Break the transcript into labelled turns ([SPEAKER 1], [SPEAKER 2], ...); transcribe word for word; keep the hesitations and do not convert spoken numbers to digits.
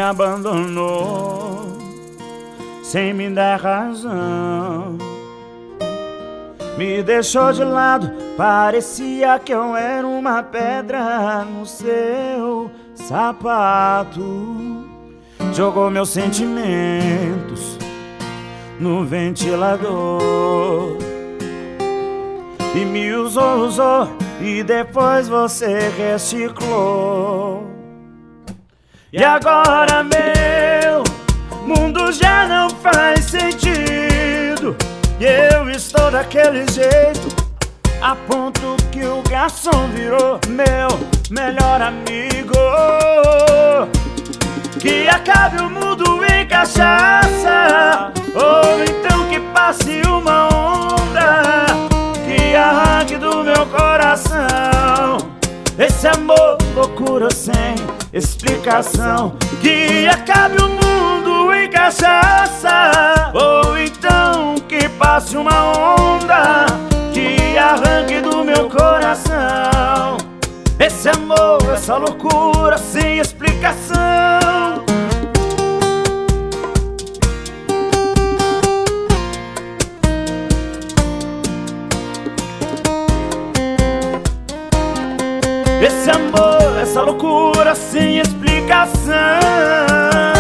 [SPEAKER 1] abandonou sem me dar razão. Me deixou de lado, parecia que eu era uma pedra no seu sapato. Jogou meus sentimentos no ventilador e me usou, usou, e depois você reciclou. E agora meu mundo já não faz sentido, e eu estou daquele jeito, a ponto que o garçom virou meu melhor amigo. Que acabe o mundo em cachaça, ou então que passe uma onda que arranque do meu coração esse amor, loucura sem explicação. Que acabe o mundo em cachaça, ou então que passe uma onda que arranque do meu coração esse amor, essa loucura sem explicação. Esse amor, essa loucura sem explicação.